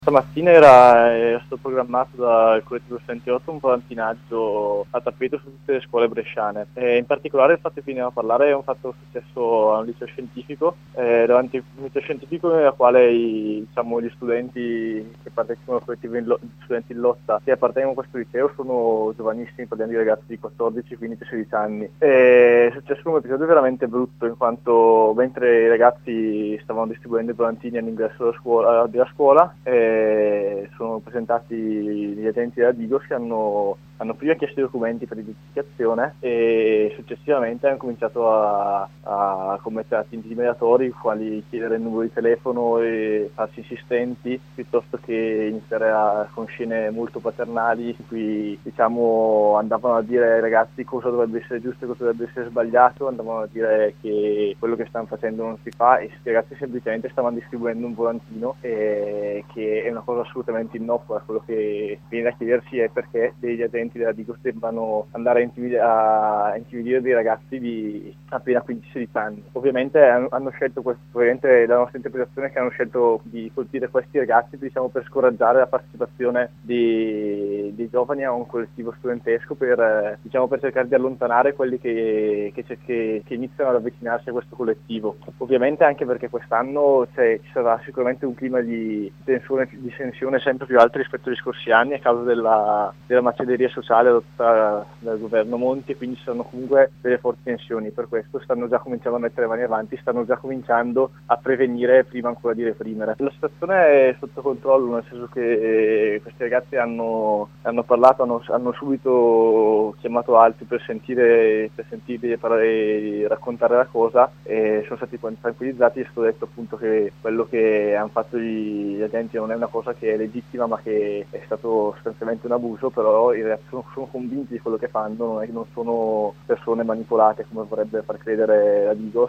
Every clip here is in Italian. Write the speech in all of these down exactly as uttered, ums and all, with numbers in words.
Stamattina era, era stato programmato dal collettivo Studenti otto un volantinaggio a tappeto su tutte le scuole bresciane. E in particolare il fatto che veniamo a parlare è un fatto successo a un liceo scientifico, eh, davanti a un liceo scientifico nella quale i, diciamo, gli studenti che partecipano al collettivo in lo, studenti in lotta che appartengono a questo liceo sono giovanissimi, parliamo di ragazzi di quattordici, quindici, sedici anni. E è successo un episodio veramente brutto, in quanto mentre i ragazzi stavano distribuendo i volantini all'ingresso della scuola, della scuola eh, sono presentati gli agenti della Digos che hanno, hanno prima chiesto i documenti per l'identificazione e successivamente hanno cominciato a, a commettere atti intimidatori, quali chiedere il numero di telefono e farsi insistenti, piuttosto che iniziare a, con scene molto paternali in cui, diciamo, andavano a dire ai ragazzi cosa dovrebbe essere giusto e cosa dovrebbe essere sbagliato, andavano a dire che quello che stanno facendo non si fa, e i ragazzi semplicemente stavano distribuendo un volantino e che è una cosa assolutamente innocua. Quello che viene da chiedersi è perché degli agenti della Digos debbano andare a intimidire, a intimidire dei ragazzi di appena quindici sedici anni. Ovviamente hanno scelto questo, ovviamente la nostra interpretazione è che hanno scelto di colpire questi ragazzi, diciamo, per scoraggiare la partecipazione di, dei giovani a un collettivo studentesco, per, diciamo, per cercare di allontanare quelli che, che, che, che iniziano ad avvicinarsi a questo collettivo. Ovviamente anche perché quest'anno cioè, ci sarà sicuramente un clima di tensione, di tensione sempre più alto rispetto agli scorsi anni a causa della, della macelleria sociale adottata dal governo Monti, e quindi ci sono comunque delle forti tensioni. Per questo stanno già cominciando a mettere le mani avanti, stanno già cominciando a prevenire prima ancora di reprimere. La situazione è sotto controllo, nel senso che questi ragazzi hanno, hanno parlato, hanno, hanno subito chiamato altri per sentire, per sentirli parlare, raccontare la cosa, e sono stati tranquillizzati. E è stato detto appunto che quello che hanno fatto gli agenti non è una cosa che è legittima, ma che è stato sostanzialmente un abuso, però in realtà sono, sono convinti di quello che fanno, non, è, non sono persone manipolate come vorrebbe far credere la Digos,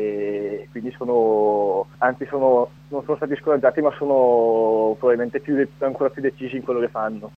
e quindi sono, anzi sono, non sono stati scoraggiati, ma sono probabilmente più, ancora più decisi in quello che fanno.